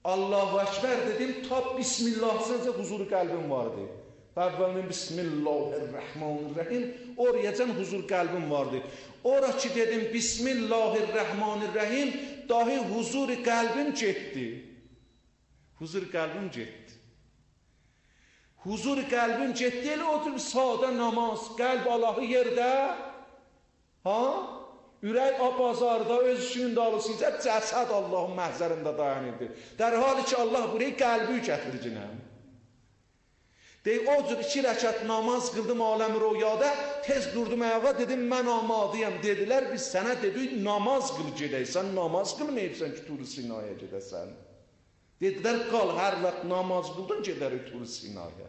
Allahu Ekber dedim, ta Bismillah'sınca huzur kalbim vardı. Evvelin Bismillahirrahmanirrahim, orayacan huzur kalbim vardı. Oraki dedim Bismillahirrahmanirrahim, dahi huzur kalbim getdi. Huzur kalbim getdi. Huzur kalbim getdi, elə oturub sade namaz, qalb Allahı yerdə, ha? Ürək bazarda öz işinin dalısınca cəsəd Allahın məhzərində dayanırdı. Dər hali ki Allah buraya qəlbi gətircinəm. Deyib, o cür 2 rəkat namaz qıldım aləm rüyada, tez durdum ayağa, dedim, mən amadıyam. Dedilər, biz sənə dedik, namaz qıl gedək. Sən namaz qılmayıbsan ki, Tur Sinaya gedəsən. Dedilər, qal, hər vaxt namaz qıldın, gedərik Tur Sinaya.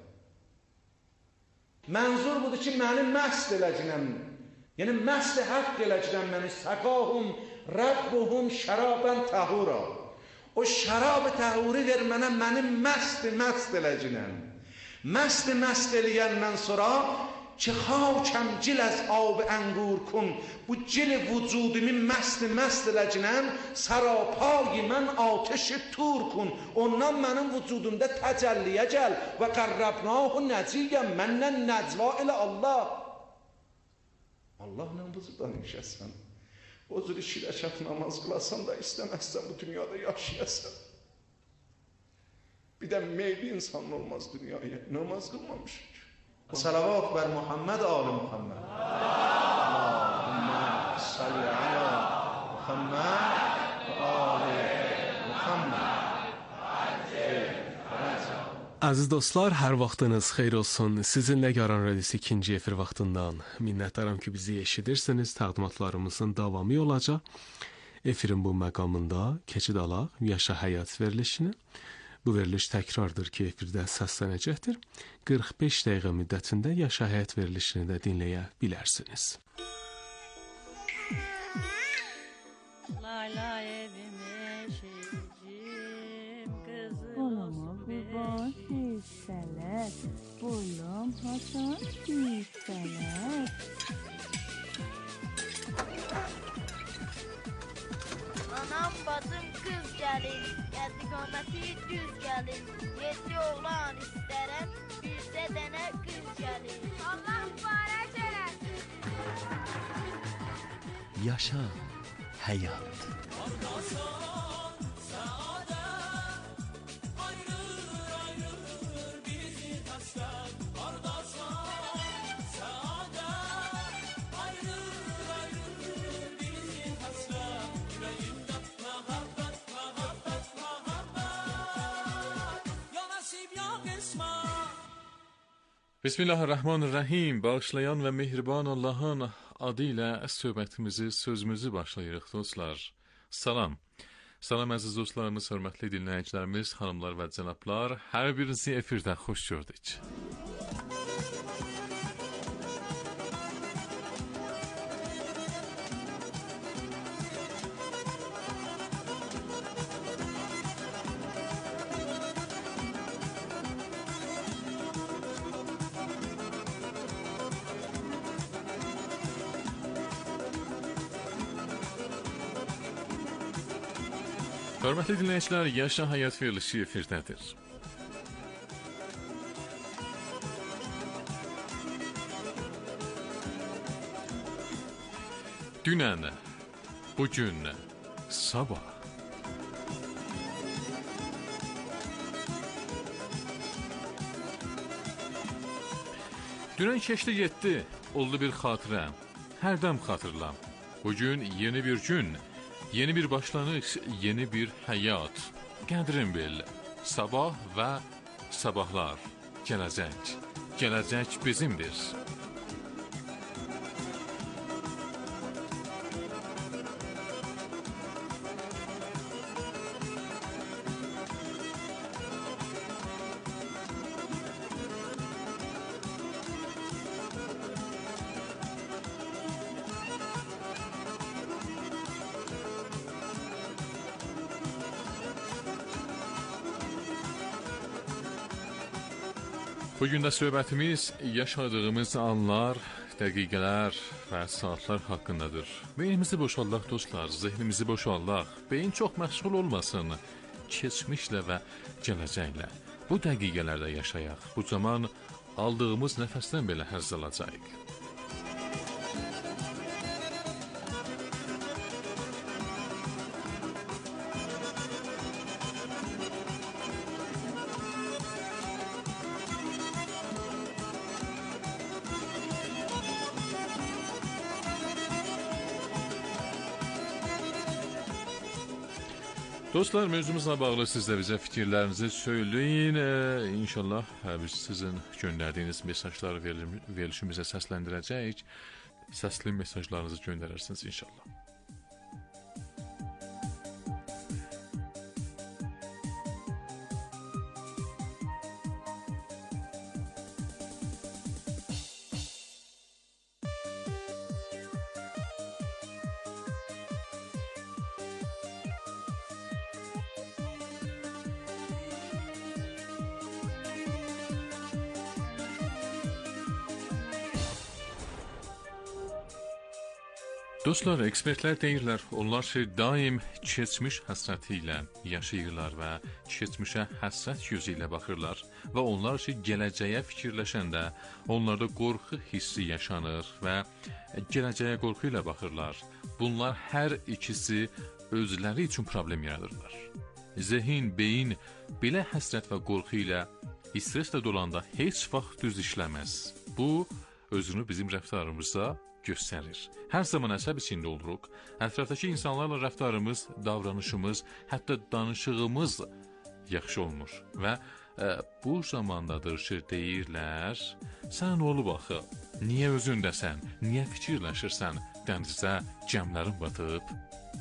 Mənzur budur ki, məni məst eləcənəm. Yəni, məst haqq eləcənəm məni. Səqahum, Rəbbuhum, şərabən təhura. O şərab-ı təhuri ver mənə, məni məst eləcənəm. Məst eləyəndən sonra ki, xavkəm cil əz ab ənqur kun, bu cil vücudumu məst eləcənəm, sərapayı mən ateşi tur kun, ondan mənim vücudumda təcəlliyə gəl və qarrabnahu nəciyyəm, məndən nəcva elə Allah. Allahla buzu danışasan, o cür 2 rəkat namaz qılasan da istəməzsən bu dünyada yaşayasan. Bir də meyli insan olmaz dünyaya, namaz qılmamışıq. Salavat bər Muhammed, Ali Muhammed. Allahümmə salli ala Muhammed və Ali Muhammed. Aziz dostlar, hər vaxtınız xeyir olsun. Sizinlə Qaran Radiosu 2-ci efir vaxtından minnətdaram ki, bizi eşidirsiniz. Təqdimatlarımızın davamı olacaq. Efirin bu məqamında keçid alaq Yaşa Həyat verilişini. Bu veriliş təkrardır ki, efirdə səslənəcəkdir. 45 dəqiqə müddətində Yaşa Həyat verilişini də dinləyə bilərsiniz. Layla evime şehicim kızım Olama kurban hisseler, oğlum Hasan hisseler. Anam bacım kız gelin, yedikameti düz gelin. 7 oğlan isterim, birde dene kız gelin. Allah mübarek eylesin. Yaşa Həyat. Bismillahirrahmanirrahim. Bağışlayan və mehriban Allahın adı ilə söhbətimizi, sözümüzü başlayırıq dostlar. Salam. Salam əziz dostlarımız, hörmətli dinləyicilərimiz, xanımlar və cənablar. Hər birinizi efirdə xoş gördük. Hörmətli dinləyicilər, Yaşa Həyat verilişi efirdədir. Dünən, bugün, sabah. Dünən keçdi getdi, oldu bir xatirə, hərdəm xatırlam. Bugün yeni bir gün, yeni bir başlanış, yeni bir həyat. Qədrin bil, sabah və sabahlar, gələcək. Gələcək bizimdir. Bugün də söhbətimiz yaşadığımız anlar, dəqiqələr və saatlar haqqındadır. Beynimizi boşaldaq dostlar, zehnimizi boşaldaq. Beyin çox məşğul olmasın. keçmişlə və gələcəklə bu dəqiqələrdə yaşayaq. Bu zaman aldığımız nəfəsdən belə həzz alacağıq. Dostlar, mövzumuzla bağlı siz də bizə fikirlərinizi söyləyin. İnşallah biz sizin göndərdiyiniz mesajları verilişimizə səsləndirəcəyik. Səsli mesajlarınızı göndərərsiniz inşallah. Dostlar, ekspertlər deyirlər, onlar ki, daim keçmiş həsrəti ilə yaşayırlar və keçmişə həsrət gözü ilə baxırlar və onlar ki, gələcəyə fikirləşəndə onlarda qorxu hissi yaşanır və gələcəyə qorxu ilə baxırlar. Bunlar hər ikisi özləri üçün problem yaradırlar. Zehin, beyin belə həsrət və qorxu ilə streslə dolanda heç vaxt düz işləməz. Bu, özünü bizim rəftarımızda göstərir. Hər zaman əsəb içində oluruq. Ətrafdakı insanlarla rəftarımız, davranışımız, hətta danışığımız yaxşı olmur. Və bu zamandadır ki, deyirlər, sən olub axı, niyə özündəsən, niyə fikirləşirsən, dənizə gəmlərin batıb?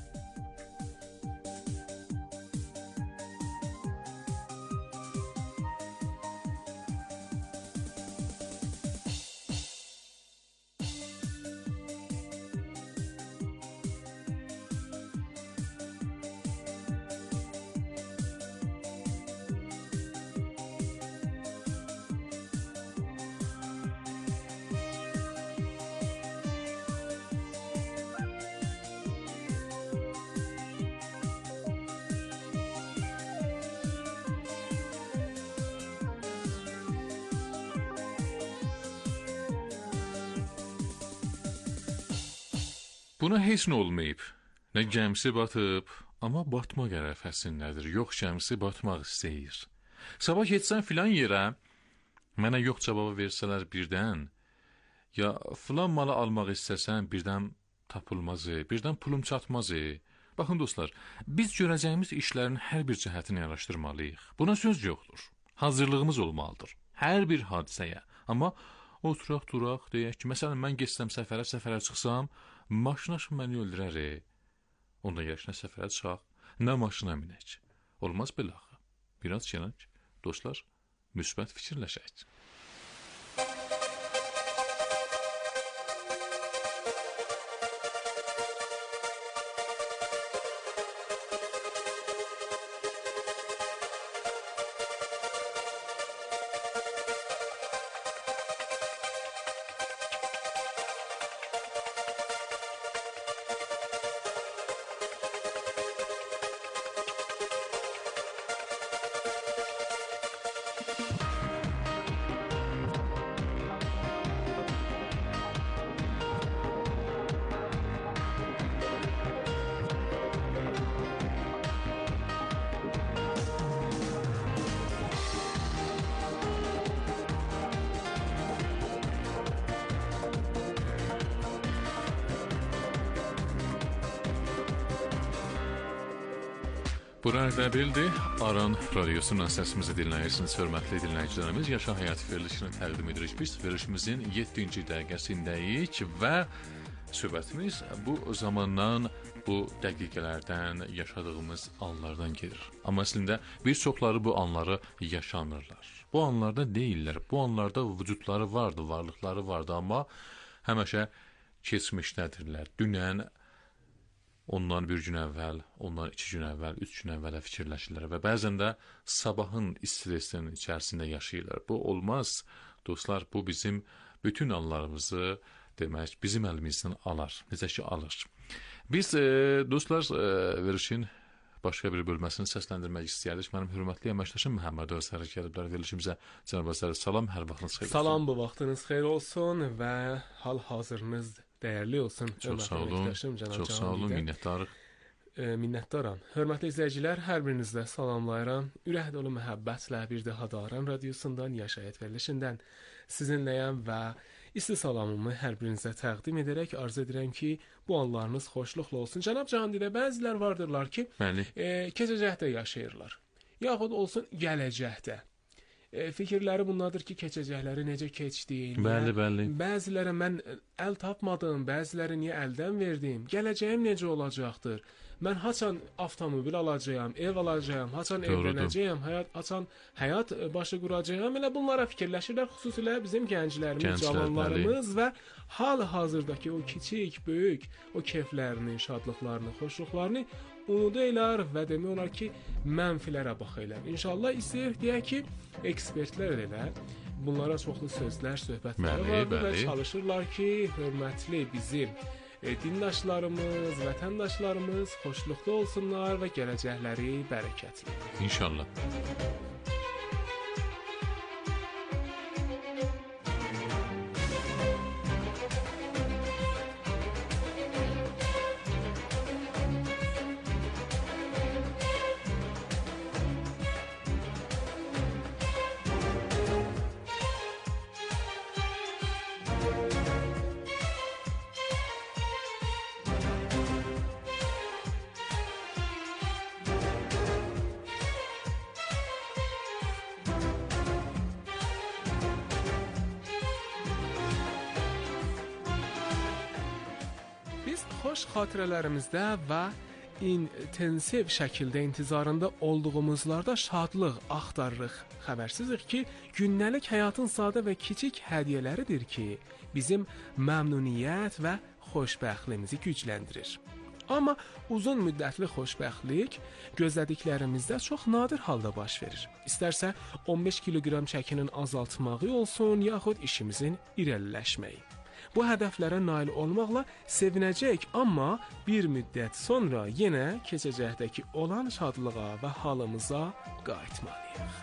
Buna heç nə olmayıb. Nə gəmisi batıb, amma batmaq ərəfəsindədir. Yox, gəmisi batmaq istəyir. Sabah getsən filan yerə, mənə yox cavabı versələr birdən, ya filan malı almaq istəsən birdən tapılmazı, birdən pulum çatmazı. Baxın dostlar, biz görəcəyimiz işlərin hər bir cəhətini araşdırmalıyıq. Buna söz yoxdur. Hazırlığımız olmalıdır. Hər bir hadisəyə. Amma oturaq, duraq, deyək ki, məsələn, mən geçsəm səfərə çıxsam, maşına məni öldürər. Onda yarış nə səfərə çıxaq, nə maşına minək. Olmaz belə axı. Biraz gələk, dostlar, müsbət fikirləşək. Bura Ərdə-Bildir, Aran radiosundan səsimizi dinləyirsiniz, hörmətli dinləyicilərimiz. Yaşa Həyat verilişini təqdim edirik. Biz verilişimizin 7-ci dəqiqəsindəyik və söhbətimiz bu zamandan, bu dəqiqələrdən, yaşadığımız anlardan gedir. Amma əslində bir çoxları bu anları yaşamırlar. Bu anlarda deyirlər, bu anlarda vücudları vardı, varlıqları vardı, amma həmişə keçmişdədirlər. Dünən, ondan bir gün əvvəl, ondan 2 gün əvvəl, 3 gün əvvələ fikirləşirlər və bəzən də sabahın stresinin içərisində yaşayırlar. Bu olmaz, dostlar, bu bizim bütün anlarımızı, demək, bizim əlimizdən alar, necə ki alır. Biz, dostlar, verilişin başqa bir bölməsini səsləndirmək istəyərdik. Mənim hörmətli əməkdaşım Məhəmməd Özsərə gəliblər verilişimizə. Cənab Özsərə salam, hər vaxtınız xeyir olsun. Salam, bu vaxtınız xeyir olsun və hal-hazırınız dəyərli olsun. Çox sağ olun, çox sağ olun, minnətdarıq. Minnətdaram. Hörmətli izləyicilər, hər birinizdə salamlayıram. Ürək dolu məhəbbətlə bir daha Daran radiosundan, Yaşayət verilişindən sizinləyəm və isti salamımı hər birinizə təqdim edərək arzu edirəm ki, bu anlarınız xoşluqla olsun. Cənab Cahandidə bəzilər vardırlar ki, keçəcəkdə yaşayırlar. Yaxud olsun gələcəkdə. Fikirləri bundadır ki, keçəcəkləri necə keçdi? Bəli. Bəzilərə mən əl tapmadım, bəziləri niyə əldən verdim? Gələcəyim necə olacaqdır? Mən haçan avtomobil alacağam, ev alacağam, haçan evlənəcəyəm, haçan həyat başı quracağam? Elə bunlara fikirləşirlər, xüsusilə bizim gənclərimiz, cavanlarımız və hal-hazırdakı o kiçik, böyük, o keyflərini, şadlıqlarını, xoşluqlarını unudurlar və demək olar ki, mənfilərə baxırlar. İnşallah istəyir deyək ki, ekspertlər elə bunlara çoxlu sözlər, söhbətlər vardır və çalışırlar ki, hörmətli bizim dindaşlarımız, vətəndaşlarımız xoşluqda olsunlar və gələcəkləri bərəkətli. İnşallah. Xoş xatirələrimizdə və intensiv şəkildə intizarında olduğumuzlarda şadlıq axtarırıq. Xəbərsizik ki, gündəlik həyatın sadə və kiçik hədiyyələridir ki, bizim məmnuniyyət və xoşbəxtliyimizi gücləndirir. Amma uzun müddətli xoşbəxtlik gözlədiklərimizdə çox nadir halda baş verir. İstərsə 15 kiloqram çəkinin azaltmağı olsun, yaxud işimizin irəliləşməyi. Bu hədəflərə nail olmaqla sevinəcək, amma bir müddət sonra yenə keçəcəkdəki olan şadlığa və halımıza qayıtmalıyıq.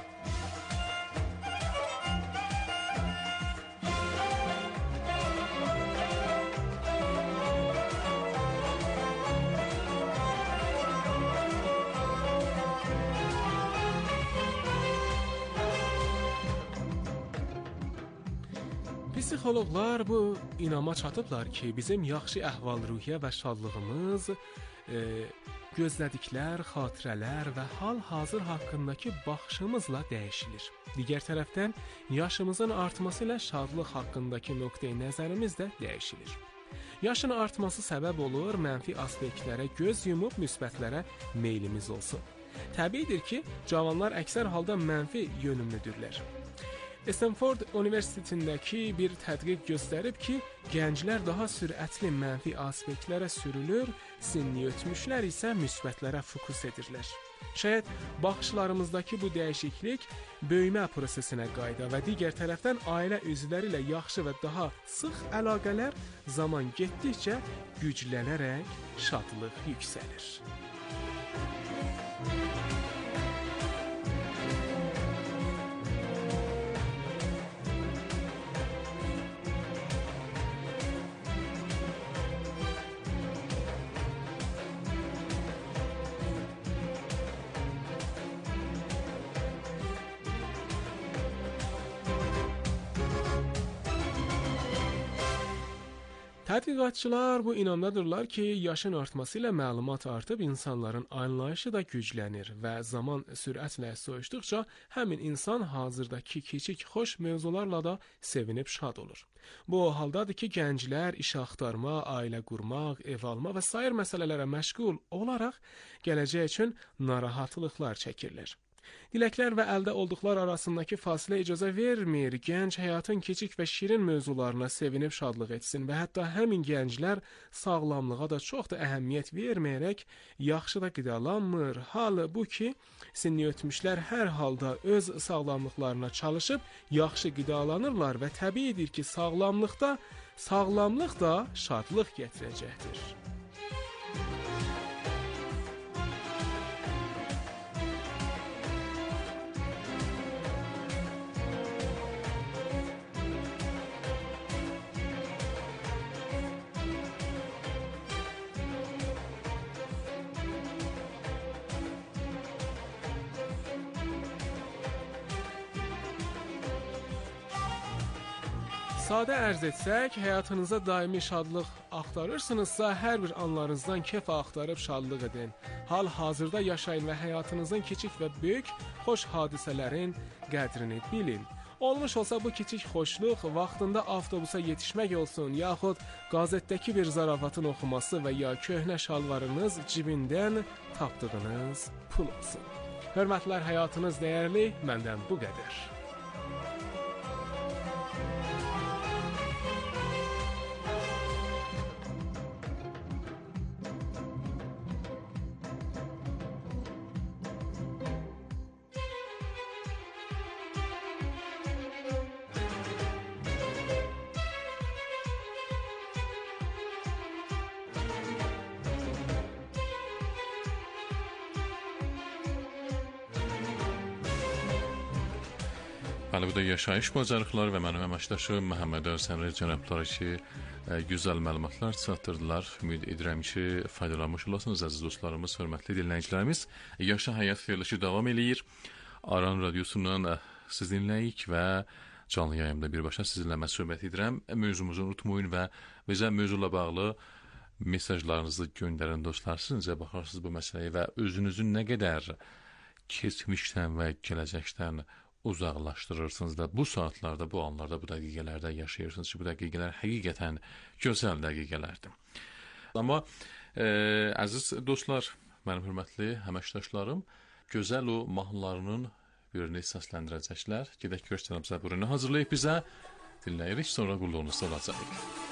Psixoloqlar bu inama çatıblar ki, bizim yaxşı əhval-ruhiyyə və şadlığımız gözlədiklər, xatirələr və hal-hazır haqqındakı baxışımızla dəyişilir. Digər tərəfdən, yaşımızın artması ilə şadlıq haqqındakı nöqteyi nəzərimiz də dəyişilir. Yaşın artması səbəb olur, mənfi aspektlərə göz yumub müsbətlərə meylimiz olsun. Təbiidir ki, cavanlar əksər halda mənfi yönümlüdürlər. Stanford Universitetindəki bir tədqiq göstərib ki, gənclər daha sürətli mənfi aspektlərə sürülür, sinni ötmüşlər isə müsbətlərə fokus edirlər. Şayət baxışlarımızdakı bu dəyişiklik böyümə prosesinə qayıda və digər tərəfdən ailə üzvləri ilə yaxşı və daha sıx əlaqələr zaman getdikcə güclənərək şadlıq yüksəlir. Tədqiqatçılar bu inamdadırlar ki, yaşın artması ilə məlumat artıb insanların anlayışı da güclənir və zaman sürətlə soyuşduqca həmin insan hazırdakı kiçik xoş mövzularla da sevinib şad olur. Bu haldadır ki, gənclər iş axtarma, ailə qurmaq, ev alma və sair məsələlərə məşğul olaraq gələcək üçün narahatlıqlar çəkirlər. Diləklər və əldə olduqlar arasındakı fasilə icazə vermir. Gənc həyatın kiçik və şirin mövzularına sevinib şadlıq etsin və hətta həmin gənclər sağlamlığa da çox da əhəmiyyət verməyərək yaxşı da qidalanmır. Halbuki sinni ötmüşlər hər halda öz sağlamlıqlarına çalışıb yaxşı qidalanırlar və təbiidir ki, sağlamlıq da şadlıq gətirəcəkdir. Sadə ərz etsək, həyatınıza daimi şadlıq axtarırsınızsa, hər bir anlarınızdan kef axtarıb şadlıq edin. Hal-hazırda yaşayın və həyatınızın kiçik və böyük xoş hadisələrin qədrini bilin. Olmuş olsa bu kiçik xoşluq vaxtında avtobusa yetişmək olsun, yaxud qazetdəki bir zarafatın oxuması və ya köhnə şalvarınız cibindən tapdığınız pul olsun. Hörmətlər, həyatınız dəyərli, məndən bu qədər. Bəli, bu da yaşayış bacarıqları və mənim əməkdaşım Məhəmməd Övsənli cənabları ki, gözəl məlumatlar çatdırdılar. Ümid edirəm ki, faydalanmış olasınız əziz dostlarımız, hörmətli dinləyicilərimiz. Yaşa həyat verilişi davam eləyir. Aran radiosundan siz dinləyik və canlı yayımda birbaşa sizinlə mən söhbət edirəm. Mövzumuzu unutmayın və bizə mövzuyla bağlı mesajlarınızı göndərin dostlar. Siz necə baxarsınız bu məsələyə və özünüzü nə qədər keçmişdən və gələcəkdən uzaqlaşdırırsınız da bu saatlarda, bu anlarda, bu dəqiqələrdə yaşayırsınız ki, bu dəqiqələr həqiqətən gözəl dəqiqələrdir. Amma əziz dostlar, mənim hörmətli həməkdaşlarım, gözəl o mahnılarının birini səsləndirəcəklər. Gedək görüş cənab Zəburini hazırlayıb bizə dinləyirik, sonra qulluğunuzda olacaq.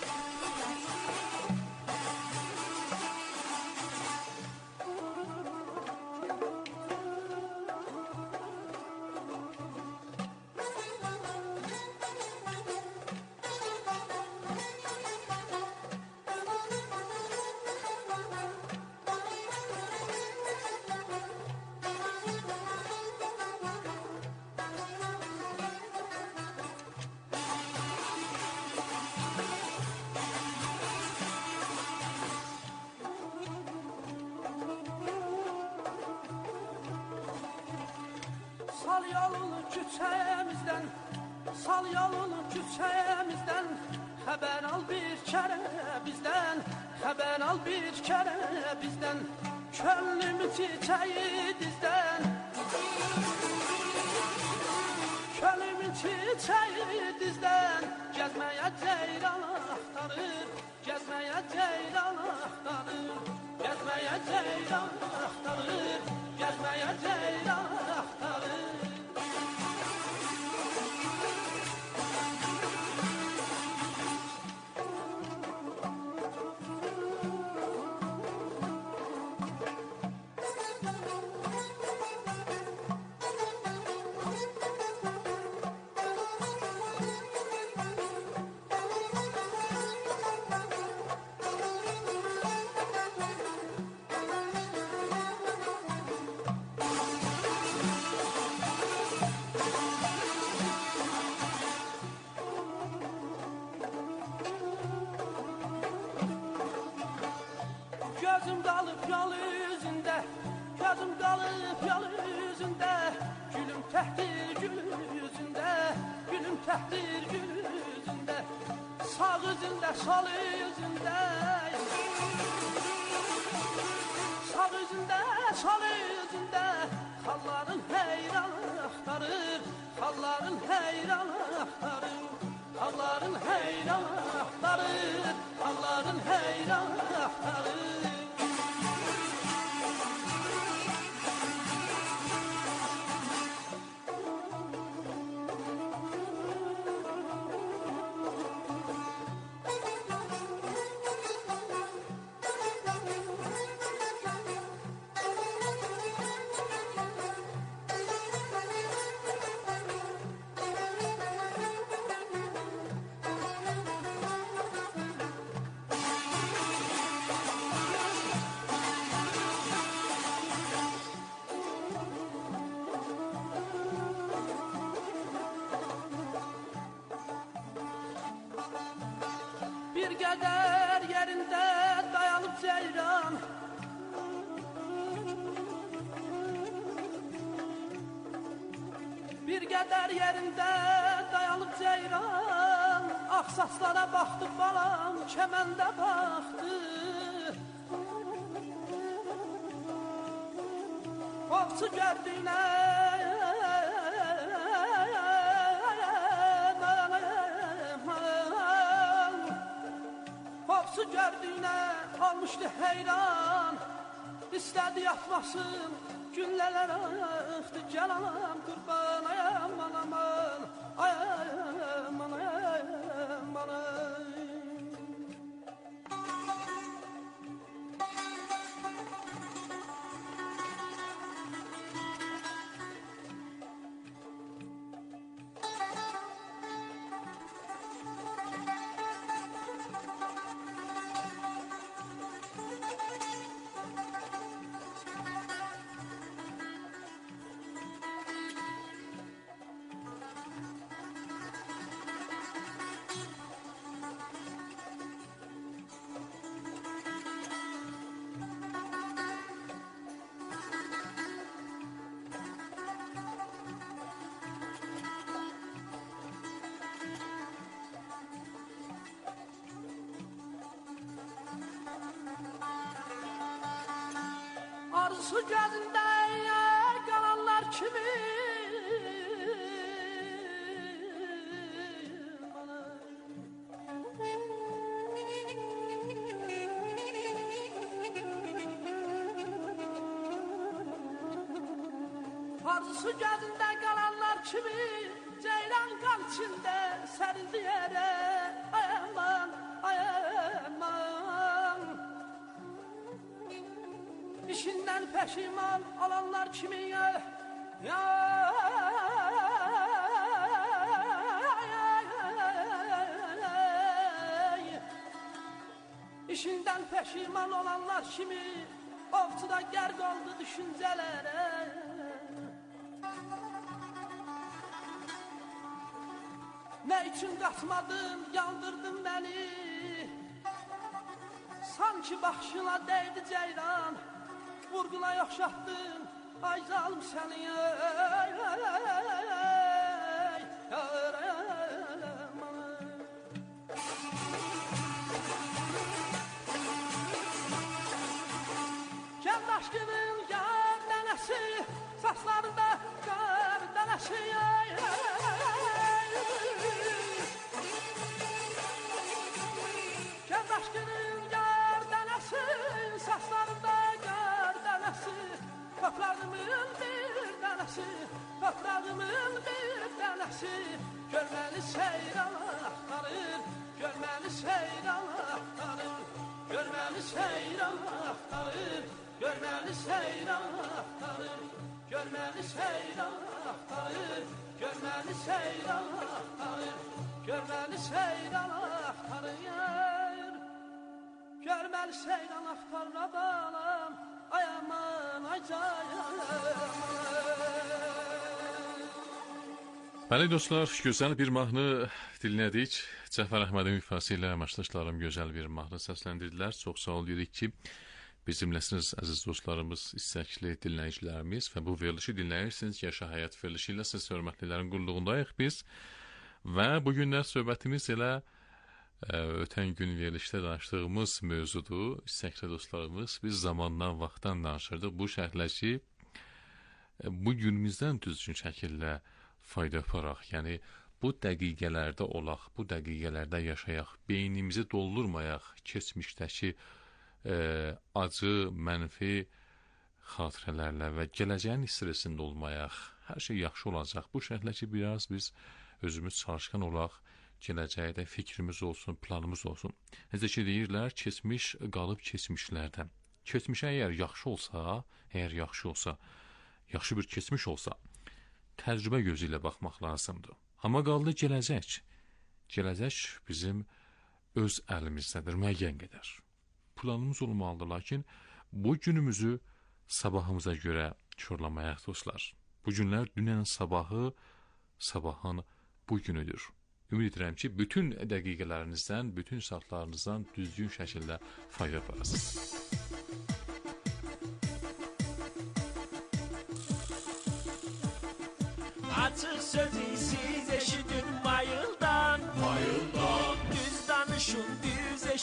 Sal yolunu küçəmizdən, sal yolunu küçəmizdən, xəbər al bir kərə bizdən, xəbər al bir kərə bizdən, könlümü çiçəyi dizdən, könlümü çiçəyi dizdən, gəzməyə ceyran axtarır, gəzməyə ceyran axtarır, gəzməyə ceyran axtarır, gəzməyə ceyran axtarır. Gözüm qalıb yol üzündə, gözüm qalıb yol üzündə, gülüm təhtir gül üzündə, gülüm təhtir gül üzündə, sağ üzündə, sol üzündə, sağ üzündə, sol üzündə, xalların heyranı axtarır, xalların heyranı axtarır, xalların heyranı axtarır, xalların heyranı axtarır. Bir qədər yerində dayanıb ceyran, bir qədər yerində dayanıb ceyran, Axsaslara baxdı balam, kəməndə baxdı. Ovçu gördüyünə Ovçu gördüyünə olmuşdu heyran. İstədi yatmasın, günlələr axdı. Gəl anam qurban, ay aman aman, ay aman aman ay. Arzusu gözündə qalanlar kimi Arzusu gözündə qalanlar kimi ceylan qan içində sərildi yerə. Ay aman, ay aman. İşindən peşiman olanlar kimi İşindən peşiman olanlar kimi ovçuda gərq oldu düşüncələrə. Nə üçün qaçmadın, yandırdın məni, sanki baxışına dəydi ceyran. Vurğuna yoxşatdın, ay zalım səni, Gəl daşqının yar dənəsi, saçlarında qar dənəsi. Gəl daşqının yar dənəsi, saçlarında toprağımın bir dənəsi, toprağımın bir dənəsi. Görməli seyran axtarır, görməli seyran axtarır, görməli seyran axtarır, görməli seyran axtarır, görməli seyran axtarır, görməli seyran axtarır, görməli seyran axtarır, görməli seyran axtarır adalam. Ay aman, ay cayan. Bəli dostlar, gözəl bir mahnı dinlədik. Cəfər Əhmədin ifası ilə əməkdaşlarım gözəl bir mahnı səsləndirdilər. Çox sağ ol dedik ki, bizimləsiniz əziz dostlarımız, istəkli dinləyicilərimiz və bu verilişi dinləyirsiniz. Yaşa Həyat verilişi ilə siz hörmətlilərin qulluğundayıq biz. Və bugünlər söhbətimiz elə ötən gün verilişdə danışdığımız mövzudur. İstəkli dostlarımız, biz zamandan, vaxtdan danışırdıq. Bu şərhləşi bu günümüzdən düzgün şəkildə fayda yaparaq, yəni bu dəqiqələrdə olaq, bu dəqiqələrdə yaşayaq, beynimizi doldurmayaq, keçmişdəki acı, mənfi xatirələrlə və gələcəyin stresində olmayaq, hər şey yaxşı olacaq. Bu şərhləşi biraz biz özümüz çalışqan olaq, gələcəkdə fikrimiz olsun, planımız olsun. Necə ki deyirlər, keçmiş qalıb keçmişlərdən. Keçmişə əgər yaxşı olsa, yaxşı bir keçmiş olsa, təcrübə gözü ilə baxmaq lazımdır. Amma qaldı gələcək. Gələcək bizim öz əlimizdədir, müəyyən qədər. Planımız olmalıdır, lakin bu günümüzü sabahımıza görə korlamayaq dostlar. Bu günlər dünyanın sabahı, sabahın bu günüdür. Ümid edirəm ki, bütün dəqiqələrinizdən, bütün saatlarınızdan düzgün şəkildə fayda yaparasınız. Açıq sözü siz eşidin bayıldan.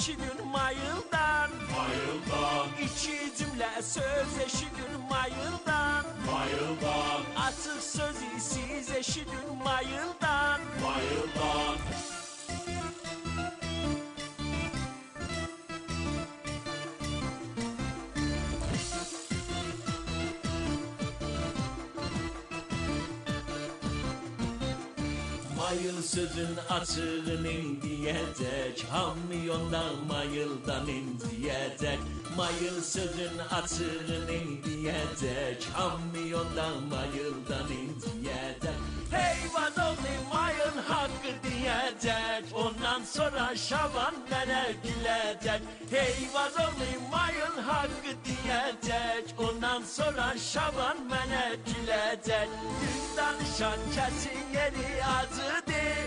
eşidin mayıldan. İki cümle söz eşidin mayıldan. Açık sözü siz eşidin mayıldan. Mayıl sözün açığın indiyecek, hamyondan mayıldan indiyecek. Mayıl sözün açığın indiyecek, hamyondan mayıldan indiyecek. Hey vazoğlu mayıl hakkı diyecek, ondan sonra Şaban nene gülecek. Hey vazoğlu mayıl hakkı diyecek, ondan sonra Şaban nene gülecek. Düz danışan kesin yeri acıdır.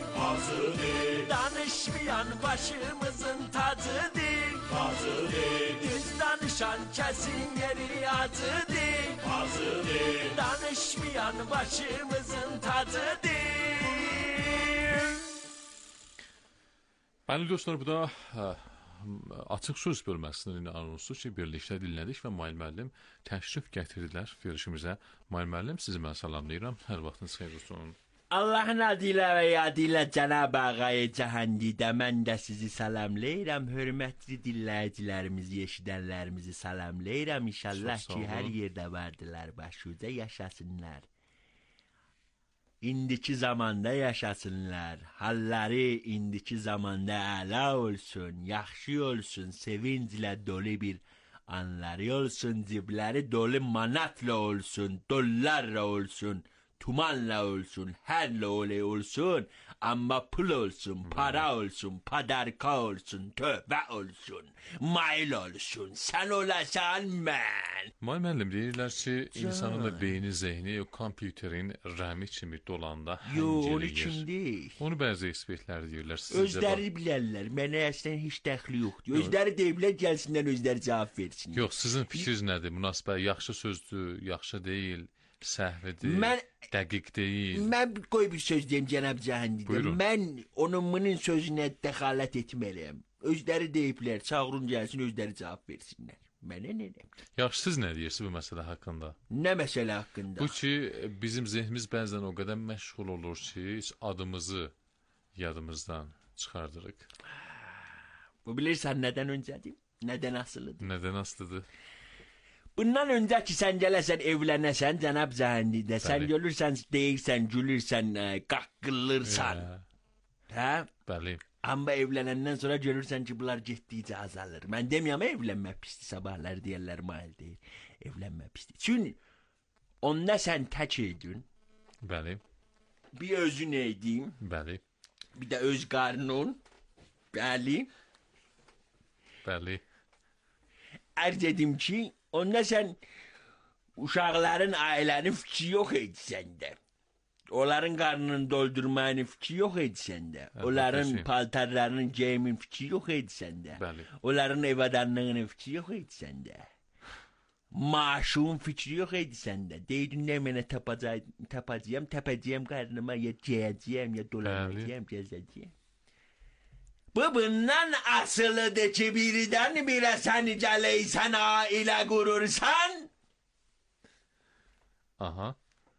Danışmayan başımızın tacıdır. Düz danışan kesin yeri acıdır. Danışmayan başımızın tacıdır. Bəli dostlar, bu da açıq söz bölməsinin anonsu ki, birlikdə dinlədik və Mayıl müəllim təşrif gətirdilər verilişimizə. Mayıl müəllim, sizi mən salamlayıram. Hər vaxtınız xeyir olsun. Allah'ın adıyla ve yadıyla Cenab-ı Ağa'yı Cehendi'de mən də sizi salamlayıram. Hörmətli dinləyicilərimizi, eşidənlərimizi salamlayıram. İnşallah ki, hər yerdə vardılar, başuca yaşasınlar. İndiki zamanda yaşasınlar. Halları indiki zamanda əla olsun, yaxşı olsun, sevinclə dolu bir anları olsun, cibləri dolu manatla olsun, dollarla olsun, tumanla olsun, herle oley olsun, ama pul olsun, para olsun, padarka olsun, tövbe olsun, mail olsun, sen olasan ben. Mayıl müəllim, deyirlər ki, insanın da beyni, zehni o kompüterin rəmi kimi dolanda Onun həngəliyir. için değil. Onu bəzi ekspertlər deyirlər. Özləri bilərlər, mənə əslən heç dəxli yoxdur. Özləri deyiblər, gəlsinlər, özləri cavab versinlər. Yox, sizin fikriniz nədir? Münasibət yaxşı sözdür, yaxşı deyil, səhvidir, dəqiq deyil. Mən qoy bir söz deyim cənab Cəhendidə. Buyurun. Mən onun sözünə dəxalət etməliyəm. Özləri deyiblər, çağırın gəlsin, özləri cavab versinlər. Mənə nə? Yaxşı, siz nə deyirsiniz bu məsələ haqqında? Nə məsələ haqqında? Bu ki, bizim zehnimiz bəzən o qədər məşğul olur ki, adımızı yadımızdan çıxardırıq. Bu bilirsən nədən öncədir? Nədən asılıdır? Nədən asılıdır? Bundan öncə ki, sən gələsən, evlənəsən, cənab Cəhendidə, sən görürsən, deyirsən, gülürsən, qaqqıllırsan. Hə? Bəli. Amma evlənəndən sonra görürsən ki, bunlar getdikcə azalır. Mən deməyəm, evlənmə pisdir, sabahlar deyərlər, Mayıl deyir. Evlənmə pisdir. Çünki onda sən tək idin. Bəli. Bir özün idin. Bəli. Bir də öz qarnın. Bəli. Bəli. Ərz edim ki, onda sən uşaqların, ailənin fikri yox idi səndə. Onların qarnını doldurmanın fikri yox idi səndə. Onların paltarlarının geyimin fikri yox idi səndə. Bəli. Onların ev adamlığının fikri yox idi səndə. Maaşın fikri yox idi səndə. Deydin nə mənə tapacağım qarnıma, ya geyəcəyəm, ya dolanacağım, gəzəcəyəm. Bu bundan asılıdır ki, birdən birə sən gələysən, ailə qurursan. Aha.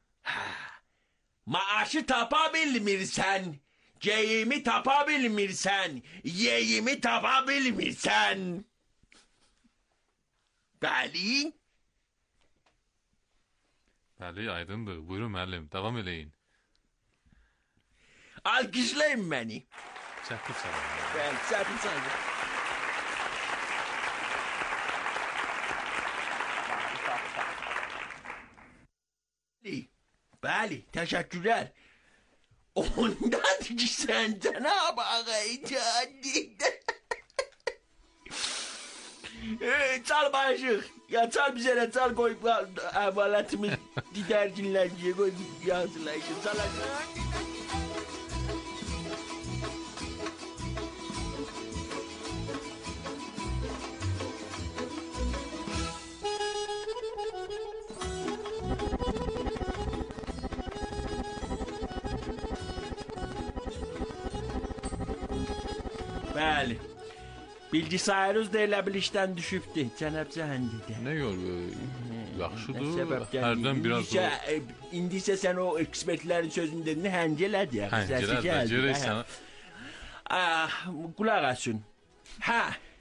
Maaşı tapa bilmirsən, geyimi tapa bilmirsən, yeyimi tapa bilmirsən. Bəli. Bəli, aydındır. Buyurun müəllim, davam eləyin. Alqışlayın məni. Çəpil salam. Bəli, çəpil salam. Bəli, təşəkkürlər. Ondan ki, sən Cenab-ı Ağa'yı Cəhendidə. Çal başıq. Ya çal bizə də, çal qoy əhvalətimiz didərginləşiyə, qoy yazılaşın. Çalacaq. Bəli. Bilgisayarınız da elə bil işdən düşübdü, cənab Cəhandidə. Nə yol, yaxşıdır. Səbəbdən Hərdən biraz o... İndi isə sən o ekspertlərin sözünü dedin, həncələdi. Həncələdi, görək sənə. Qulaq asın. Hə.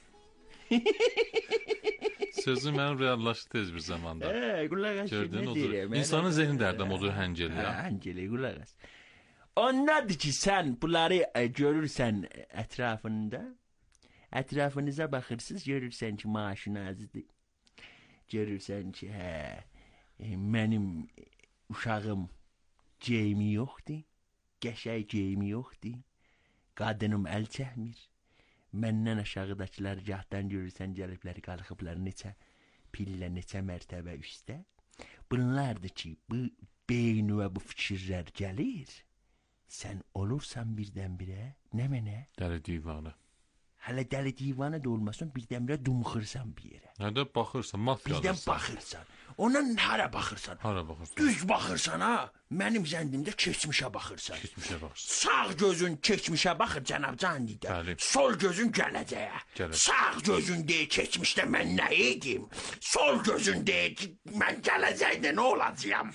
Sözü mənim reallaşdı tez bir zamanda. Qulaq asın, gördün, nə odur. deyirəm? İnsanın zehni dərdəm odur həncəliyə. Həncəliyə, qulaq as. Ondadır ki, sən bunları görürsən ətrafında. Ətrafınıza baxırsınız, görürsən ki, maaşın azdır. Görürsən ki, mənim uşağım geyimi yoxdur, qəşəng geyimi yoxdur, qadınım əl çəkmir. Məndən aşağıdakılar gahdan görürsən, gəliblər, qalxıblar neçə pillə, neçə mərtəbə üstə. Bunlardır ki, bu beynüvə bu fikirlər gəlir. Sən olursan birdən-birə, nə mənə? Dəli divanı. Hələ dəli divanə də olmasın, birdən-birə dumxırsan bir yerə. Nədə baxırsan, mat qalırsan. Birdən baxırsan. Ona hara baxırsan? Hara baxırsan? Düz baxırsan, ha? Mənim zəndimdə keçmişə baxırsan. Keçmişə baxırsan. Sağ gözün keçmişə baxır, cənab Cəhandidə. Sol gözün gələcəyə. Sağ gözün deyir, keçmişdə mən nə edim? Sol gözün deyir ki, mən gələcəkdə nə olacağam?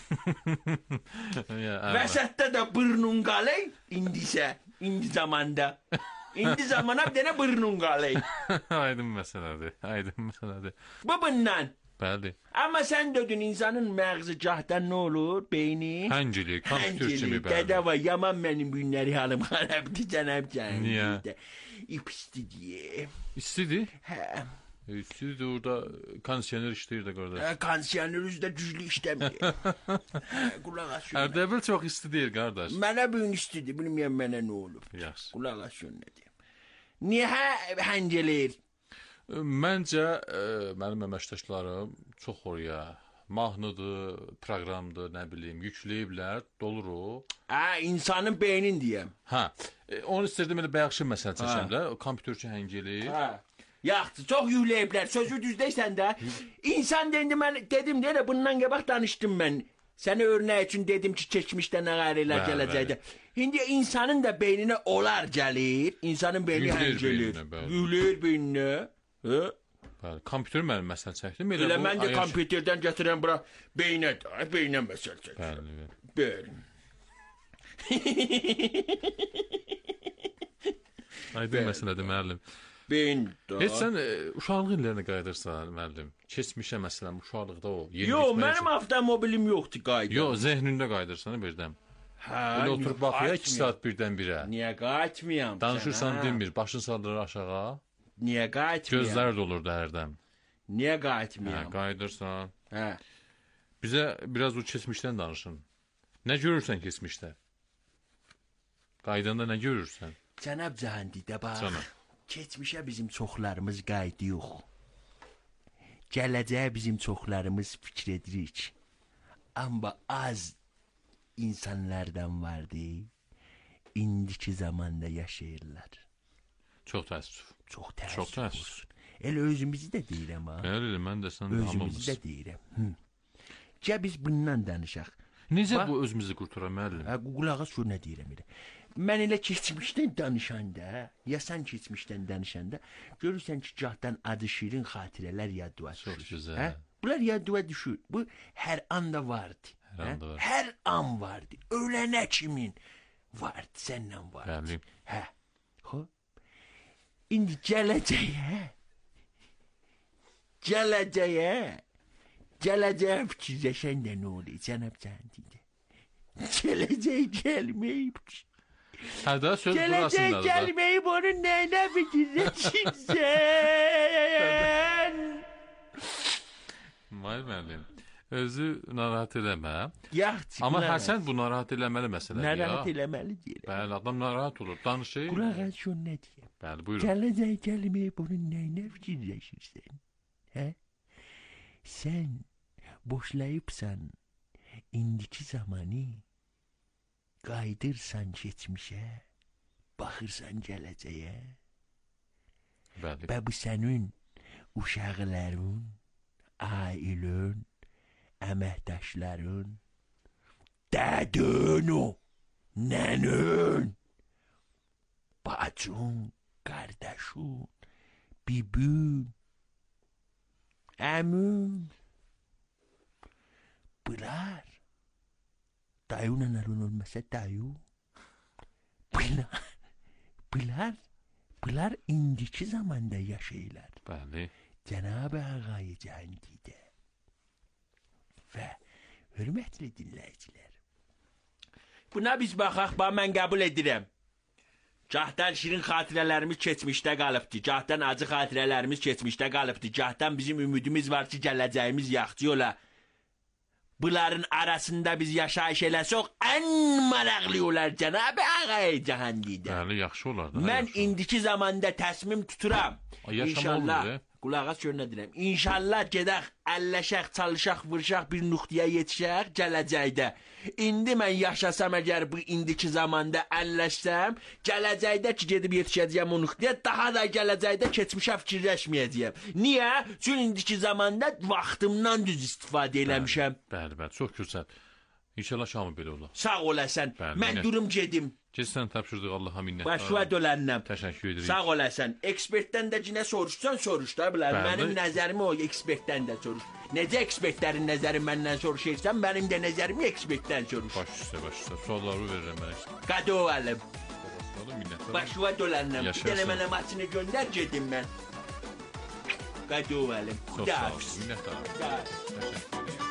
Vəsətdə də burnun qalay, indi zamanda. İndi zamana bir dənə burnun qalay. Aydın məsələdir, aydın məsələdir. Bu bundan. Bəli. Amma sən dedin, insanın məğzi gahdan nə olur, beyni? Həncili, kompüter kimi bəli. Dədəva, yaman mənim günləri halım xarabdır, cənab Cəhandidə. Niyə? İp istidir. İstidir? Hə. İstidir, orada kondisioner işləyir də qardaş. Kondisioner üzdə güclü işləmir. Qulaq asın. Ərdəbil çox isti deyil, qardaş. Mənə bugün istidir, bilməyəm mənə nə olub. Yaxşı. Qulaq asın nə deyim. Niyə həncələyir? Məncə, mənim əməkdaşlarım çox oraya mahnıdır, proqramdır, nə bilim, yükləyiblər, dolur o. İnsanın beynin deyəm. Onu istəyirdim, elə bayaqşı məsələ çəkəmlər, kompüterçi həngələyir. Yaxşı, çox yükləyiblər, sözü düzdəysən də. İnsan deyəndə mən dedim deyə, bundan qabaq danışdım mən. Sənə örnək üçün dedim ki, keçmişdə nə qarələr gələcəkdə. İndi insanın da beyninə olar gəlir, insanın beyni həngəlir. Yükləyir beyninə. Bəli, kompüter mənim məsələ çəkdim. Elə mən də kompüterdən gətirəm bura beynə məsələ çəkdim. Bəli. Aydın məsələdir, müəllim. Beyin da. Heç sən uşaqlıq illərinə qayıdırsan, müəllim. Keçmişə məsələn, uşaqlıqda o. Yox, mənim avtomobilim yoxdur qayıdır. Yox, zehnində qayıdırsan birdən. Elə oturub baxıya 2 saat birdən birə. Niyə qayıtmayam? Danışırsan dinmir, başını saldırır aşağı. Niyə qayıtmayam? Gözlər dolurdu hərdən. Niyə qayıtmayam? Qayıdırsan. Hə. Bizə biraz o keçmişdən danışın. Nə görürsən keçmişdə? Qaydanda nə görürsən? Cənab Cəhandidə bax. Keçmişə bizim çoxlarımız qayıdı yox. Gələcəyə bizim çoxlarımız fikir edirik. Amma az insanlardan vardı, indiki zamanda yaşayırlar. Çox təəssüf. Çox təəssüf. Elə özümüzü də deyirəm ha. Bəli, mən də sən özümüzü də deyirəm. Gəl biz bundan danışaq. Necə bu özümüzü qurtara müəllim? Qulağa sur nə deyirəm elə. Mən elə keçmişdən danışanda, ya sən keçmişdən danışanda, görürsən ki, gahdan adı şirin xatirələr yadıva düşür. Çox gözəl. Bunlar yadıva düşür. Bu hər anda vardı. Hər an vardı. Ölənə kimin vardı, sənlə vardı. Bəli. İndi gələcəyə fikirləşən də nə olur, cənab Cəhandidə? Gələcək gəlməyib ki. Hədə söz burasındadır. Gələcək gəlməyib onun nəyinə fikirləşirsən? Müəllim, özü narahat eləmə. Yaxşı. Amma Həsən bu narahat eləməli məsələdir. Narahat eləməli deyirəm. Bəli, adam narahat olur, danışır. Qulaq as şun nə deyəm. Bəli, buyurun. Gələcək gəlməyib onun nəyinə fikirləşirsən? Hə? Sən boşlayıbsan indiki zamanı, qayıdırsan keçmişə, baxırsan gələcəyə. Bəli. Və bu sənin uşaqların, ailən, əməkdaşların, dədün, nənün, bacın, qardaşın, bibim, əmim. Bunlar dayıyla alın olmasa dayı. Bunlar indiki zamanda yaşayırlar. Bəli. Cenab-ı Ağay Cəhəngide və hörmətli dinləyicilər. Buna biz baxaq, mən qəbul edirəm. Gahdan şirin xatirələrimiz keçmişdə qalıbdı, gahdan acı xatirələrimiz keçmişdə qalıbdı, gahdan bizim ümidimiz var ki, gələcəyimiz yaxşı ola. Bunların arasında biz yaşayış eləsək, ən maraqlı olar Cənab-ı Ağay Cəhəngide. Bəli, yaxşı olar da. Mən indiki zamanda təsmim tuturam. İnşallah. Qulaq as gör nə deyirəm. İnşallah gedək, əlləşək, çalışaq, vuruşaq, bir nöqtəyə yetişək gələcəkdə. İndi mən yaşasam əgər bu indiki zamanda əlləşsəm, gələcəkdə ki gedib yetişəcəyəm o nöqtəyə, daha da gələcəkdə keçmişə fikirləşməyəcəyəm. Niyə? Çünki indiki zamanda vaxtımdan düz istifadə eləmişəm. Bəli, çox gözəl. İnşallah şamı belə olar. Sağ olasan. Mən durum gedim. Sən tapşırdıq Allaha minnət. Başva dölənnəm. Təşəkkür edirik. Sağ olasan. Ekspertdən də cinə soruşsan soruş da bilər. Mənim nəzərimi o ekspertdən də soruş. Necə ekspertlərin nəzəri məndən soruşursan, mənim də nəzərimi ekspertdən soruş. Baş üstə. Sualları verirəm mən. Qado alim. Başva dölənnəm. Bir dənə mənə maçını göndər gedim mən. Qado alim. Çox sağ ol. Minnətdaram. Təşəkkür edirik.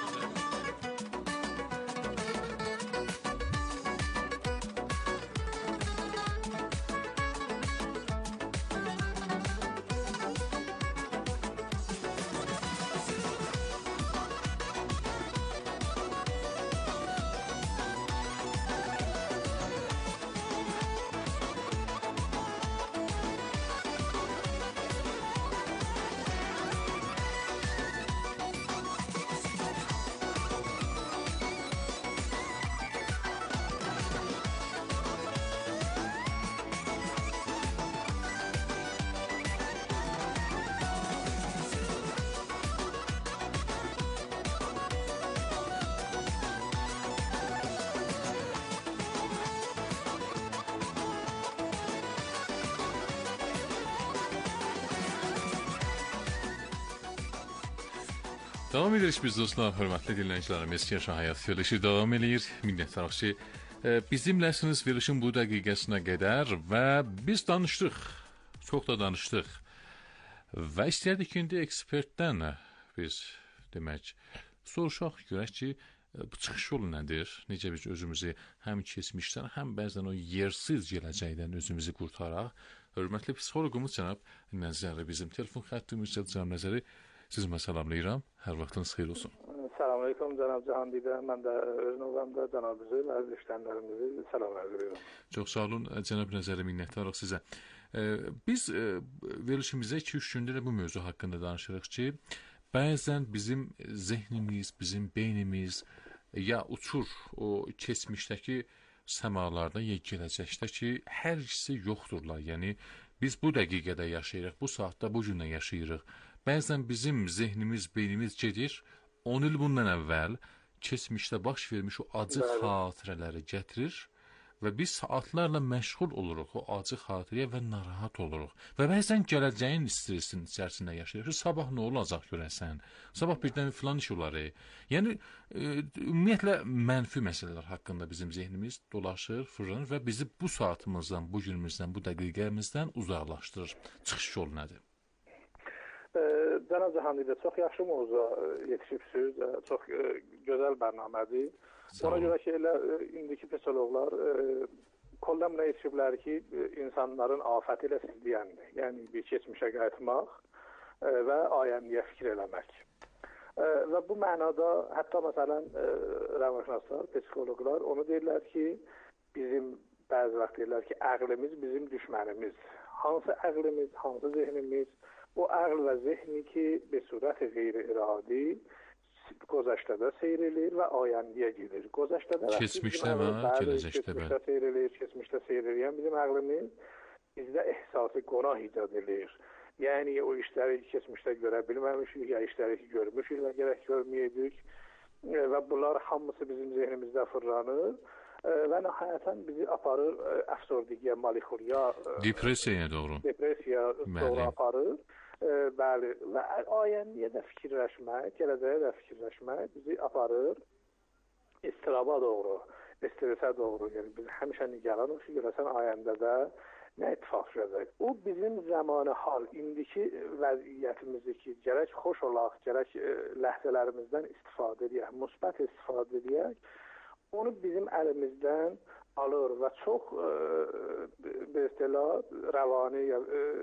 Davam edirik biz dostlar, hörmətli dinləyicilərimiz. Yaşa həyat verilişi davam edir. Minnətdarıq ki, bizimləsiniz verilişin bu dəqiqəsinə qədər və biz danışdıq, çox da danışdıq. Və istəyərdik ki, indi ekspertdən biz demək soruşaq, görək ki, bu çıxış yolu nədir? Necə biz özümüzü həm keçmişdən, həm bəzən o yersiz gələcəkdən özümüzü qurtaraq. Hörmətli psixoloqumuz cənab Nəzəri bizim telefon xəttimizdə cənab Nəzəri sizə salamlayıram. Hər vaxtınız xeyir olsun. Salamünaleyküm cənab Cəhəngide. Mən də öz növbəmdə cənabınızı və əziz işləyənlərimizi salam edirəm. Çox sağ olun cənab Nəzəri, minnətdarıq sizə. Biz verilişimizdə 2-3 gündür bu mövzu haqqında danışırıq ki, bəzən bizim zehnimiz, bizim beynimiz ya uçur o keçmişdəki səmalarda, ya gələcəkdəki hər ikisi yoxdurlar. Yəni biz bu dəqiqədə yaşayırıq, bu saatda, bu gündə yaşayırıq. Bəzən bizim zehnimiz, beynimiz gedir, 10 il bundan əvvəl keçmişdə baş vermiş o acı xatirələri gətirir və biz saatlarla məşğul oluruq o acı xatirəyə və narahat oluruq. Və bəzən gələcəyin stresinin içərisində yaşayırıq. Sabah nə olacaq görəsən? Sabah birdən filan iş olar. Yəni, ümumiyyətlə mənfi məsələlər haqqında bizim zehnimiz dolaşır, fırlanır və bizi bu saatımızdan, bu günümüzdən, bu dəqiqəmizdən uzaqlaşdırır. Çıxış yolu nədir? Cənab Cəhəngide, çox yaxşı mövzuya yetişibsiniz, çox gözəl bərnamədir. Ona görə ki, elə indiki psixoloqlar kollamla yetişiblər ki, insanların afəti ilə sizləyəndir. Yəni, bir keçmişə qayıtmaq və ayənliyə fikir eləmək. Və bu mənada, hətta məsələn, rəvaşnaslar, psixoloqlar onu deyirlər ki, bizim bəzi vaxt deyirlər ki, əqlimiz bizim düşmənimiz. Hansı əqlimiz, hansı zehnimiz? O əql və zehni ki, bir surət qeyri-iradi gözəşdədə seyr edir və ayənliyə gedir. Keçmişdə və gələcəkdə keçmişdə seyr edir, keçmişdə seyr edən bizim əqlimiz bizdə ehsası qonaq icad edir. Yəni, o işləri keçmişdə görə bilməmişik, ya işləri ki, görmüşük və gərək görməyəcək və bunlar hamısı bizim zehnimizdə fırlanır və nəhayətən bizi aparır əfsordiyyə, malixuriya, depressiyaya doğru aparır Bəli, və ayənliyə də fikirləşmək, gələcəyə də fikirləşmək bizi aparır istiraba doğru, stresə doğru. Yəni biz həmişə nigaranıq ki, görəsən ayəndə də nə ittifaq düşəcək. O bizim zamanı hal, indiki vəziyyətimizdəki gərək xoş olaq, gərək ləhzələrimizdən istifadə edək, müsbət istifadə edək. Onu bizim əlimizdən alır və çox rəvani ya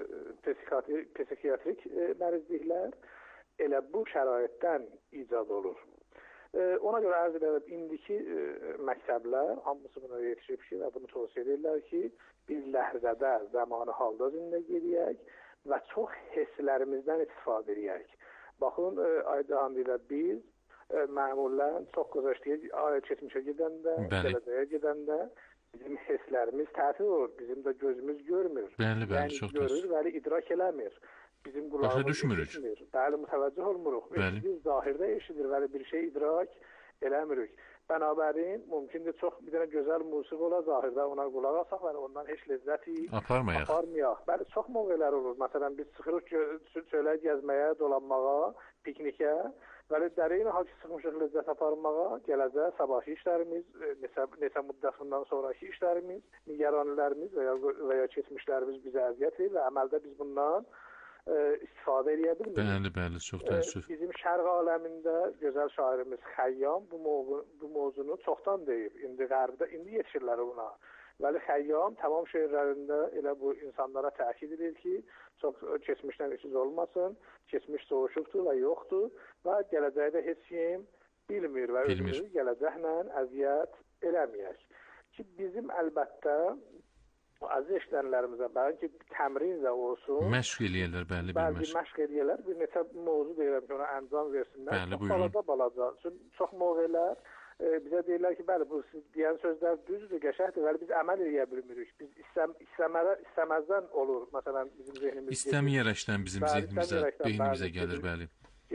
psixiatrik mərizliklər elə bu şəraitdən icad olur. Ona görə ərz edərəm, indiki məktəblər hamısı buna yetişib ki, və bunu tövsiyə edirlər ki, biz ləhzədə, zamanı halda zindəgi edək və çox hisslərimizdən istifadə edək. Baxın, Aydan ilə biz məmulən çox qızışdığı keçmişə gedəndə, gələcəyə gedəndə bizim hisslərimiz təsir olur. Bizim də gözümüz görmür. Bəli, yəni çox görür, bəli, idrak eləmir. Bizim qulağımız eşitmir. Bəli, mütəvəccüh olmuruq. Eşidir, zahirdə eşidir, bəli, bir şey idrak eləmirik. Bənabərin, mümkündür çox bir dənə gözəl musiqi ola, zahirdə ona qulaq asaq, bəli, ondan heç ləzzəti aparmayaq. Bəli, çox mövqelər olur. Məsələn, biz çıxırıq çölə gəzməyə, dolanmağa, piknikə. Bəli, dərin hal ki, sıxmışıq ləzzət aparmağa, gələcək, sabahı işlərimiz, neçə müddətindən sonraki işlərimiz, nigaranilərimiz və ya keçmişlərimiz bizə əziyyət verir və əməldə biz bundan istifadə edə bilmirik. Bəli, çox təəssüf. Bizim şərq aləmində gözəl şairimiz Xəyyam bu mövzunu çoxdan deyib. İndi qərbdə, indi yetişirlər buna. Bəli, Xəyyam tamam şeirlərində elə bu insanlara təkid edir ki, çox keçmişdən işsiz olmasın, keçmiş soğuşubdur və yoxdur və gələcəkdə heç kim bilmir və özümüzü gələcəklə əziyyət eləməyək. Ki, bizim əlbəttə əziz eşidənlərimizə bəlkə təmrin də olsun. Məşq eləyərlər, bəli, məşq eləyərlər. Bir neçə mövzu deyirəm ki, ona əncam versinlər. Bəli, buyurun. Balaca. Çox mövqelər bizə deyirlər ki, bəli, bu siz deyən sözlər düzdür, qəşəngdir, bəli, biz əməl edə bilmirik. Biz istəməzdən olur, məsələn, bizim zehnimizdə. İstəməyərəkdən bizim beynimizə gəlir, bəli.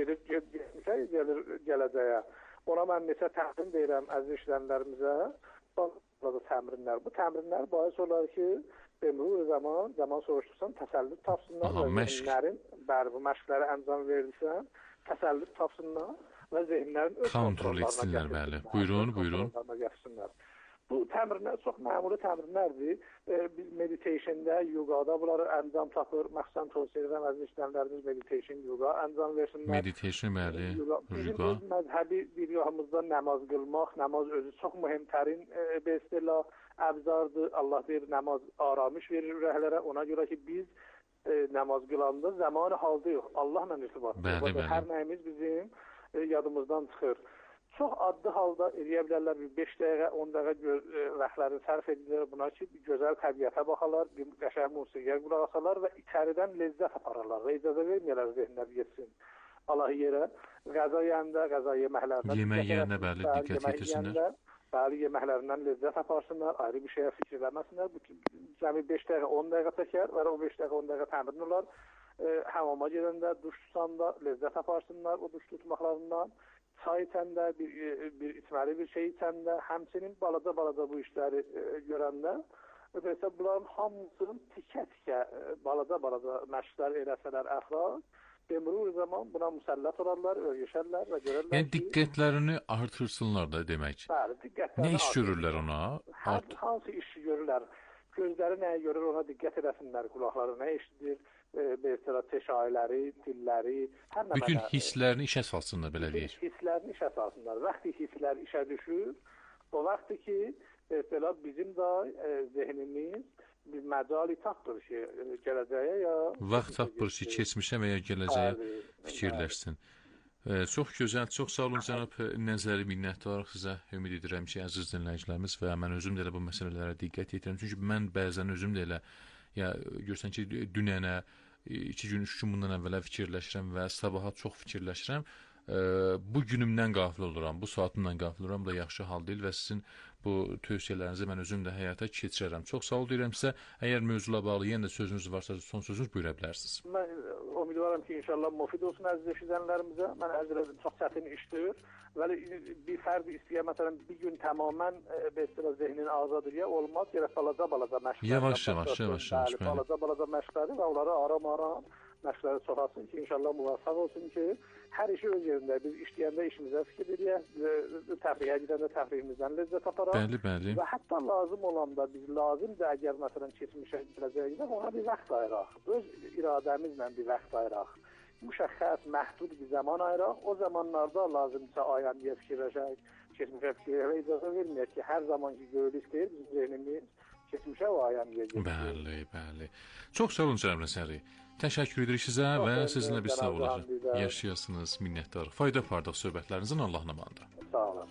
Gedir gələcəyə. Ona mən neçə təmrin deyirəm əziz eşidənlərimizə. Təmrinlər. Bu təmrinlər bahis olar ki, ömrü zaman soruştursan, təsəllüt tapsınlar və zehinlərin, bəli, bu məşqləri əncam verirsən, təsəllüt tapsınlar və zehinlərin öz kontrol etsinlər, bəli. Buyurun. Bu təmrinlər çox məmuli təmrinlərdir. Biz meditation'da, yogada bunları əncam tapır. Məxsən tövsiyə edirəm, əziz işlənlərimiz meditation, yoga əncam versinlər. Meditation, bəli, yoga. Bizim məzhəbi birgahımızda namaz qılmaq, namaz özü çox mühimtərin bir istilah əbzardır. Allah deyir, namaz aramış verir ürəklərə. Ona görə ki, biz namaz qılanda zamanı haldayıq. Allahla irtibatdır. Hər nəyimiz bizim yadımızdan çıxır. Çox adlı halda eləyə bilərlər, bir 5 dəqiqə, 10 dəqiqə vaxtlarını sərf edirlər buna ki, gözəl təbiətə baxarlar, bir qəşəng musiqiyə qulaq asalar və içəridən ləzzət apararlar və icazə verməyərlər zehnlər getsin Allah yerə. Qəza yeyəndə, qəza yeməklərindən yemək yeyəndə, bəli, diqqət yetirsinlər. Bəli, yeməklərindən ləzzət aparsınlar, ayrı bir şeyə fikir eləməsinlər. Cəmi 5 dəqiqə, 10 dəqiqə çəkər və o 5 dəqiqə, 10 dəqiqə təmrin olar. Hamama gedəndə, duş tutanda ləzzət aparsınlar o duş tutmaqlarından. Çay içəndə, bir içməli bir şey içəndə, həmçinin balaca bu işləri görəndə, ötəsə bunların hamısının tikə-tikə, balaca məşqlər eləsələr əxlaq, ömrü zaman buna müsəllət olarlar, öyrəşərlər və görərlər ki... Yəni, diqqətlərini artırsınlar da demək. Bəli, diqqətlərini nə iş görürlər ona? Hansı iş görürlər? Gözləri nəyə görür, ona diqqət edəsinlər, qulaqları nə eşidir, teşairləri, dilləri, hər nə bütün hisslərini işə salsınlar, belə deyək. Hisslərini işə salsınlar. Vaxtı hisslər işə düşür, o vaxtı ki, bizim də zehnimiz bir məcali tapır ki, gələcəyə ya... Vaxt tapır ki, keçmişə və ya gələcəyə fikirləşsin. Çox gözəl, çox sağ olun cənab Nəzəri, minnətdarıq sizə. Ümid edirəm ki, əziz dinləyicilərimiz və mən özüm də elə bu məsələlərə diqqət yetirəm. Çünki mən bəzən özüm də elə, ya görsən ki, dünənə, 2 gün, 3 gün bundan əvvələ fikirləşirəm və sabaha çox fikirləşirəm. Bu günümdən qafil oluram, bu saatımdan qafil oluram da yaxşı hal deyil və sizin bu tövsiyələrinizi mən özüm də həyata keçirərəm. Çox sağ ol deyirəm sizə. Əgər mövzula bağlı yenə də sözünüz varsa, son sözünüz buyura bilərsiniz. Mən ümidvaram ki, inşallah müfid olsun əziz eşidənlərimizə. Mən ərz edirəm, çox çətin işdir. Vəli bir fərd istəyir, məsələn, bir gün tamamən zehnin azad edir, olmaz. Gərək balaca məşqlər. Yavaş. Balaca məşqləri və onları aram məşqləri çoxalsın ki, inşallah muvaffaq olsun ki, hər işi öz yerində biz işləyəndə işimizə fikir edək, təfriyə gedəndə təfriyimizdən ləzzət aparaq. Bəli. Və hətta lazım olanda biz lazımdır əgər məsələn keçmişə gələcəyikdə ona bir vaxt ayıraq. Öz iradəmizlə bir vaxt ayıraq. Müşəxəs, məhdud bir zaman ayıraq. O zamanlarda lazımsa ayəmiyə fikirləşək, keçmişə fikirləşək, icazə verməyək ki, hər zamanki görülüş deyil, bizim zehnimiz keçmişə və ayəmiyə gedir. Bəli. Çox sağ olun cənab Nəsəri. Təşəkkür edirik sizə və sizinlə biz sağ olacaq. Yaşayasınız, minnətdarıq. Fayda apardıq söhbətlərinizin Allahın amanında. Sağ olun.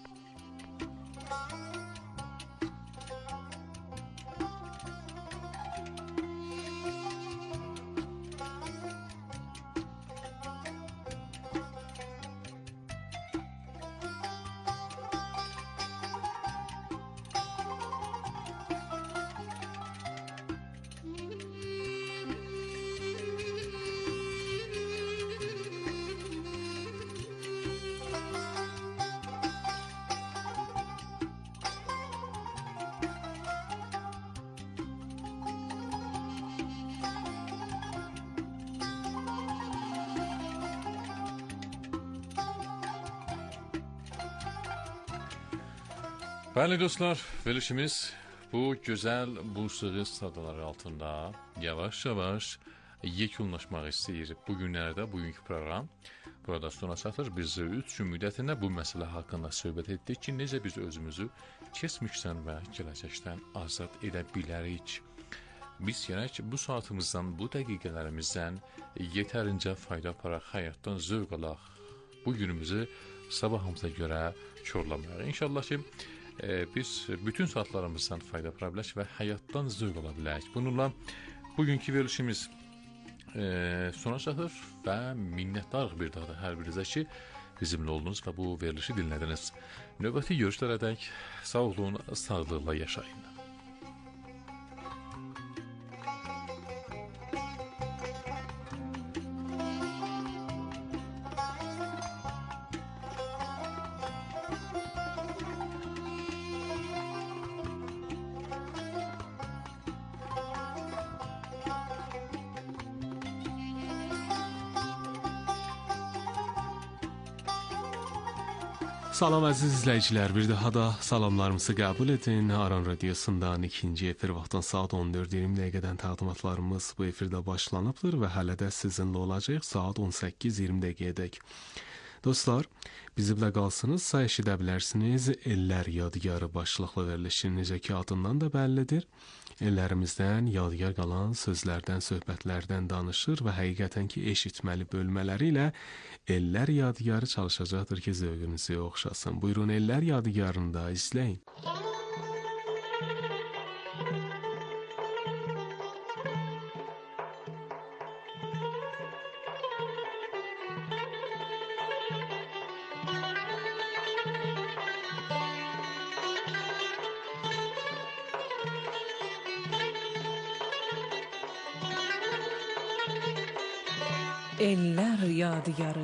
Bəli dostlar, verilişimiz bu gözəl musiqi sadaları altında yavaş-yavaş yekunlaşmaq istəyir. Bu günlərdə bugünkü proqram burada sona çatır. Biz 3 gün müddətində bu məsələ haqqında söhbət etdik ki, necə biz özümüzü keçmişdən və gələcəkdən azad edə bilərik. Biz gərək bu saatımızdan, bu dəqiqələrimizdən yetərincə fayda aparaq, həyatdan zövq alaq. Bu günümüzü sabahımıza görə korlamayaq. İnşallah ki, biz bütün saatlarımızdan fayda apara bilək və həyatdan zövq ala bilək. Bununla bugünkü verilişimiz sona çatır və minnətdarıq bir daha da hər birinizə ki, bizimlə oldunuz və bu verilişi dinlədiniz. Növbəti görüşlərədək sağ olun, sağlıqla yaşayın. Salam əziz izləyicilər, bir daha da salamlarımızı qəbul edin. Aran Radiosundan ikinci efir vaxtdan saat 14:20 dəqiqədən təqdimatlarımız bu efirdə başlanıbdır və hələ də sizinlə olacaq saat 18:20 dəqiqədək. Dostlar, bizimlə qalsınızsa eşidə bilərsiniz. Ellər Yadigarı başlıqlı verilişin necə ki adından da bəllidir. Ellərimizdən yadigar qalan sözlərdən, söhbətlərdən danışır və həqiqətən ki eşitməli bölmələri ilə Ellər Yadigarı çalışacaqdır ki zövqünüzü oxşasın. Buyurun Ellər Yadigarını da izləyin. Ellər Yadigarı.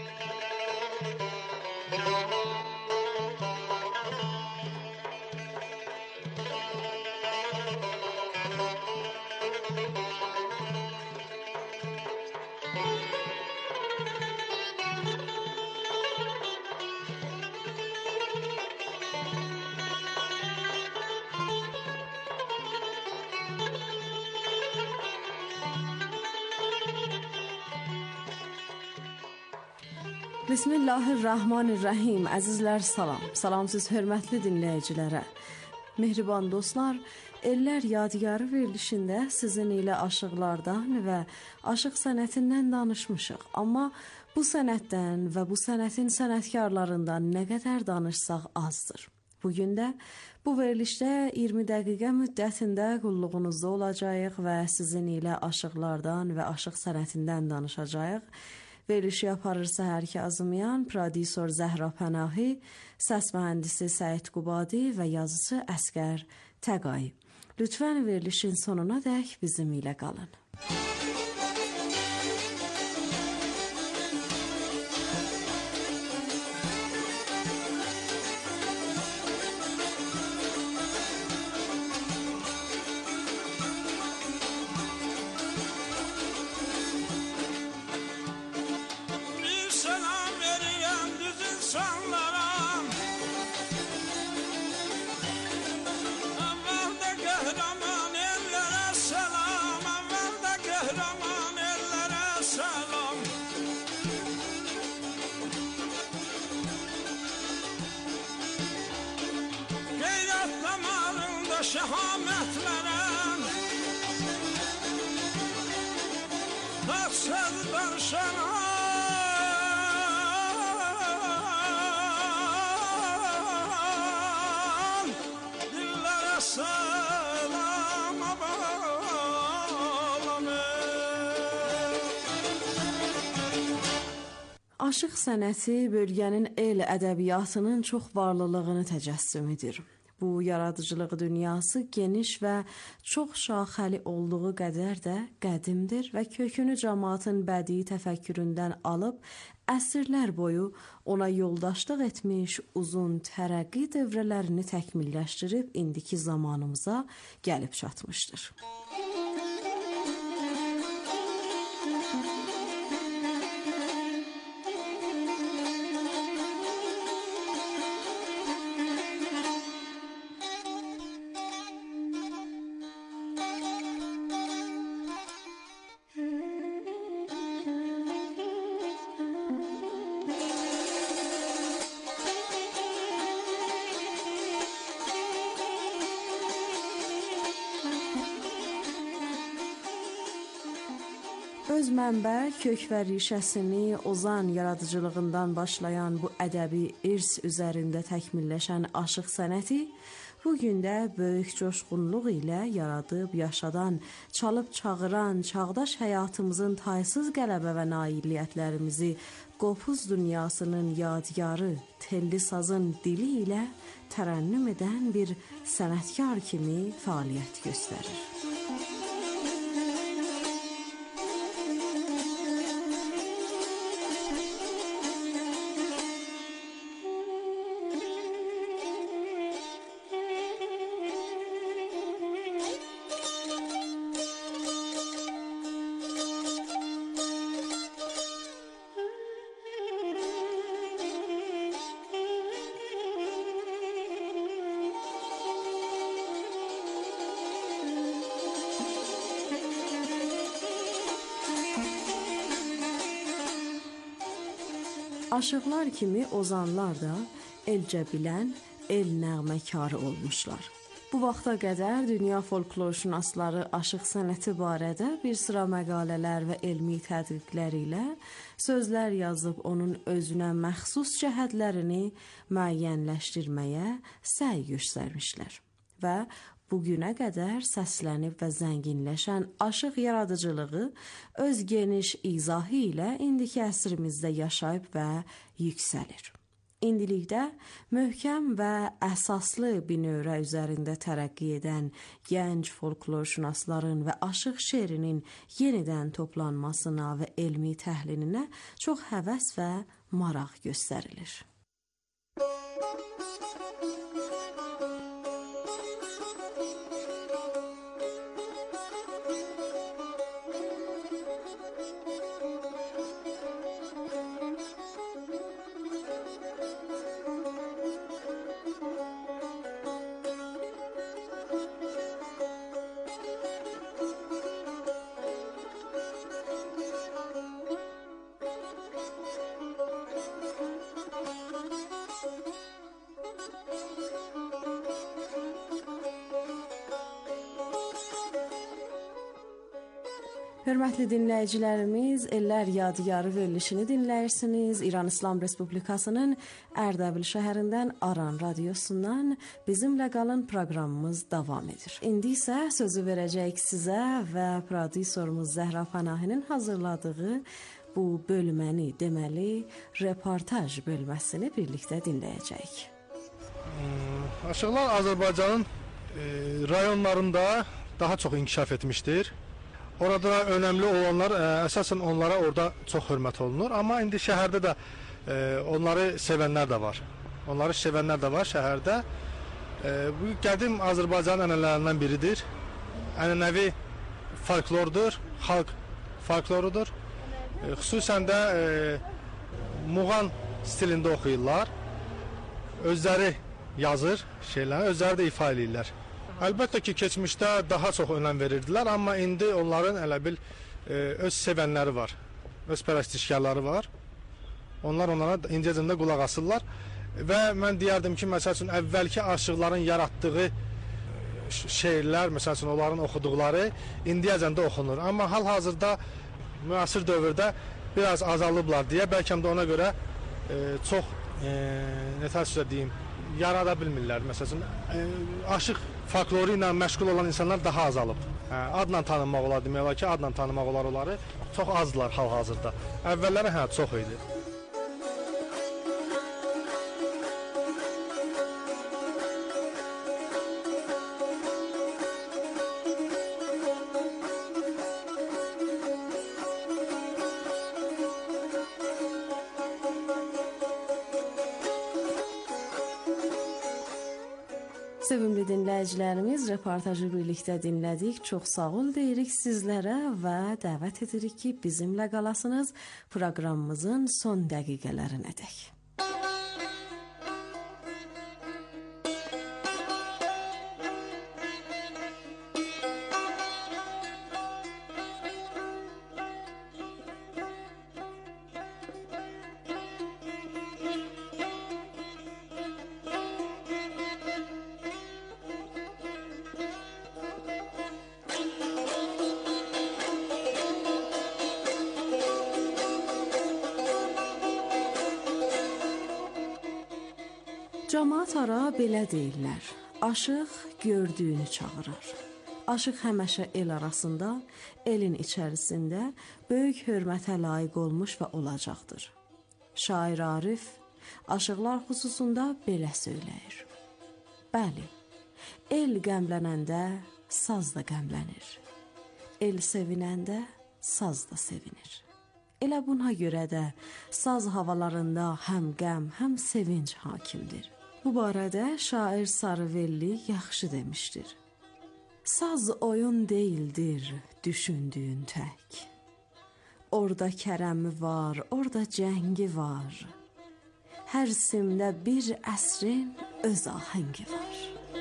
Bismillahirrahmanirrahim. Əzizlər salam. Salamsız hörmətli dinləyicilərə. Mehriban dostlar, Ellər Yadigarı verilişində sizin ilə aşıqlardan və aşıq sənətindən danışmışıq. Amma bu sənətdən və bu sənətin sənətkarlarından nə qədər danışsaq azdır. Bugün də bu verilişdə 20 dəqiqə müddətində qulluğunuzda olacağıq və sizin ilə aşıqlardan və aşıq sənətindən danışacağıq. Verilişi aparır Səhər Kazımyan, prodüser Zəhra Pənahi, səs mühəndisi Səid Qubadi və yazıcı Əsgər Təqay. Lütfən verilişin sonuna dək bizim ilə qalın. şehametlerem Taksız danışanan Dillere selama bağlamı Aşıq sənəti bölgənin el ədəbiyyatının çox varlılığını təcəssüm edir. Bu yaradıcılıq dünyası geniş və çox şaxəli olduğu qədər də qədimdir və kökünü cəmaatın bədii təfəkküründən alıb əsrlər boyu ona yoldaşlıq etmiş uzun tərəqqi dövrələrini təkmilləşdirib indiki zamanımıza gəlib çatmışdır. Öz mənbə, kök və rişəsini ozan yaradıcılığından başlayan bu ədəbi irs üzərində təkmilləşən aşıq sənəti bugün də böyük coşqunluq ilə yaradıb yaşadan, çalıb çağıran çağdaş həyatımızın taysız qələbə və nailiyyətlərimizi qopuz dünyasının yadigarı telli sazın dili ilə tərənnüm edən bir sənətkar kimi fəaliyyət göstərir. Aşıqlar kimi ozanlar da elcə bilən, el nəğməkarı olmuşlar. Bu vaxta qədər dünya folklorşünasları aşıq sənəti barədə bir sıra məqalələr və elmi tədqiqlər ilə sözlər yazıb onun özünə məxsus cəhətlərini müəyyənləşdirməyə səy göstərmişlər və bugünə qədər səslənib və zənginləşən aşıq yaradıcılığı öz geniş izahı ilə indiki əsrimizdə yaşayıb və yüksəlir. İndilikdə möhkəm və əsaslı binövrə üzərində tərəqqi edən gənc folklorşünasların və aşıq şeirinin yenidən toplanmasına və elmi təhlilinə çox həvəs və maraq göstərilir. Hörmətli dinləyicilərimiz, Ellər Yadigarı verilişini dinləyirsiniz. İran İslam Respublikasının Ərdəbil şəhərindən Aran radiosundan bizimlə qalın proqramımız davam edir. İndi isə sözü verəcəyik sizə və prodüserimiz Zəhra Pənahinin hazırladığı bu bölməni, deməli, reportaj bölməsini birlikdə dinləyəcəyik. Aşıqlar Azərbaycanın rayonlarında daha çox inkişaf etmişdir. Orada önəmli olanlar, əsasən onlara orada çox hörmət olunur. Amma indi şəhərdə də onları sevənlər də var. Onları sevənlər də var şəhərdə. Bu qədim Azərbaycanın ənənələrindən biridir. Ənənəvi folklordur, xalq folklorudur. Xüsusən də muğan stilində oxuyurlar. Özləri yazır şeyləri, özləri də ifa edirlər. Əlbəttə ki, keçmişdə daha çox önəm verirdilər, amma indi onların elə bil öz sevənləri var, öz pərəstişkarları var. Onlar onlara indiyəcən də qulaq asırlar və mən deyərdim ki, məsəl üçün əvvəlki aşıqların yaratdığı şeirlər, məsəl üçün onların oxuduqları indiyəcən də oxunur. Amma hal-hazırda müasir dövrdə biraz azalıblar deyə, bəlkə də ona görə çox nətər deyim, yarada bilmirlər. Məsələn, aşıq folkloru ilə məşğul olan insanlar daha azalıb. Adla tanınmaq olar, demək olar ki, adla tanımaq olar onları. Çox azdılar hal-hazırda. Əvvəlləri çox idi. Sevimli dinləyicilərimiz, reportajı birlikdə dinlədik. Çox sağ ol deyirik sizlərə və dəvət edirik ki, bizimlə qalasınız proqramımızın son dəqiqələrinədək. Camaat ara belə deyirlər, aşıq gördüyünü çağırır. Aşıq həmişə el arasında, elin içərisində böyük hörmətə layiq olmuş və olacaqdır. Şair Arif aşıqlar xüsusunda belə söyləyir. Bəli, el qəmlənəndə saz da qəmlənir. El sevinəndə saz da sevinir. Elə buna görə də saz havalarında həm qəm, həm sevinç hakimdir. Bu barədə şair Sarıvelli yaxşı demişdir. Saz oyun deyildir, düşündüyün tək. Orada kərəmi var, orada cəngi var. Hər simdə bir əsrin öz ahəngi var.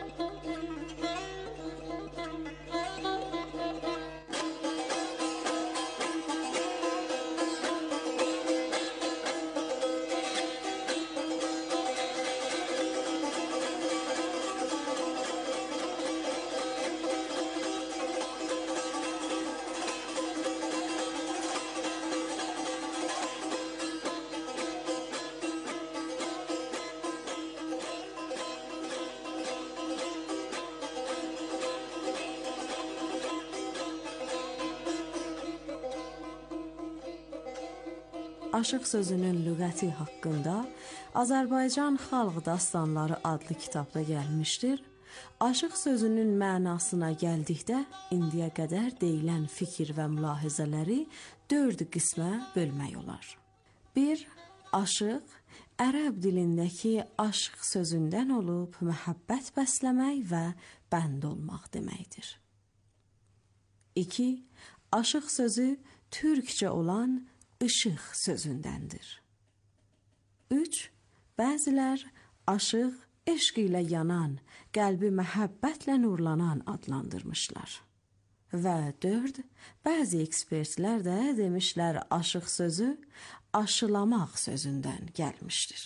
Aşıq sözünün lüğəti haqqında Azərbaycan Xalq Dastanları adlı kitabda gəlmişdir. Aşıq sözünün mənasına gəldikdə indiyə qədər deyilən fikir və mülahizələri 4 qismə bölmək olar. 1. Aşıq ərəb dilindəki aşq sözündən olub məhəbbət bəsləmək və bənd olmaq deməkdir. 2. Aşıq sözü türkcə olan işıq sözündəndir. 3. Bəzilər aşıq eşq ilə yanan, qəlbi məhəbbətlə nurlanan adlandırmışlar. Və 4. Bəzi ekspertlər də demişlər aşıq sözü aşılamaq sözündən gəlmişdir.